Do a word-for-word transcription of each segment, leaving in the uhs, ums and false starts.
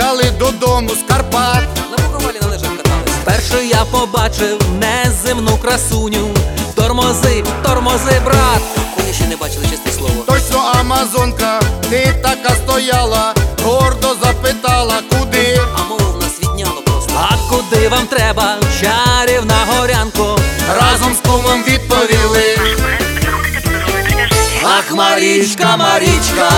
приїхали додому з Карпат. На Буковелі на лижах катались. Перше я побачив неземну красуню. Тормози, тормози, брат. Коні ще не бачили, чесне слово. Точно амазонка, ти така стояла, гордо запитала, куди? А мову в нас відняло просто. А куди вам треба, чарівна горянко? Разом з кумом відповіли: Ах, Марічка, Марічка,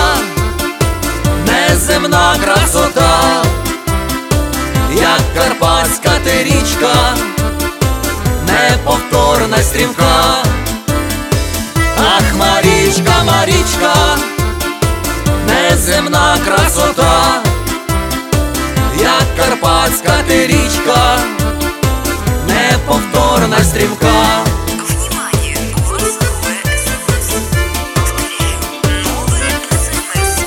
неземна красота, як карпатська ти річка, неповторна стрімка. Ах, Марічка, Марічка, неземна красота, як карпатська ти річка, неповторна стрімка. Внимание! У вас новое СМС. Повторяю, новое СМС.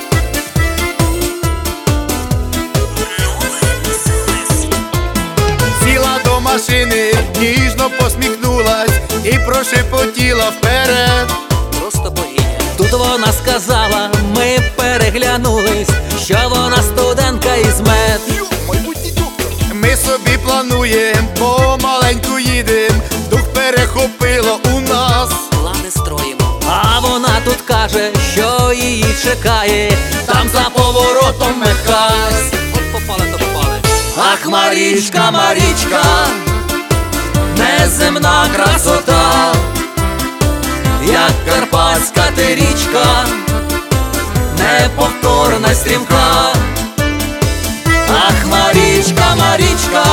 Новое СМС. сіла до машини, ніжно посміхнулась і прошепотіла вперед. Просто богиня. Тут вона сказала, ми переглянулись, що вона студентка із мед. Ми собі плануєм, помаленьку їдем, дух перехопило у нас. Плани строїмо. А вона тут каже, що її чекає там за поворотом Михась. От попали, то попали. Ах, Марічка, Марічка, неземна красота, як карпатська ти річка, неповторна стрімка. Ах, Марічка, Марічка,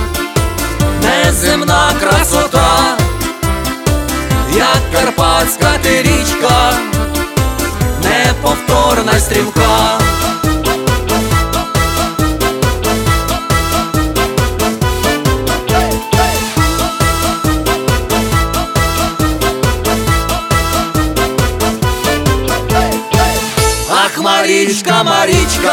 неземна красота, як карпатська ти річка, неповторна стрімка. Ах, Марічка, Марічка,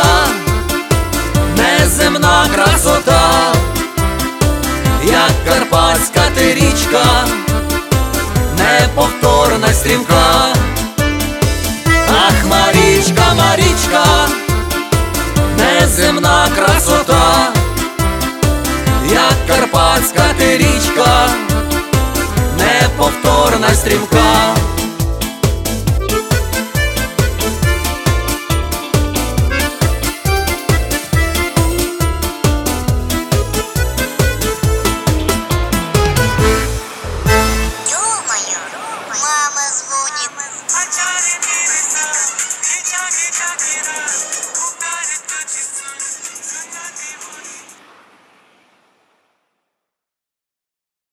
неземна красота, як карпатська ти річка, неповторна стрімка. Ах, Марічка, Марічка, неземна красота, як карпатська ти річка, неповторна стрімка.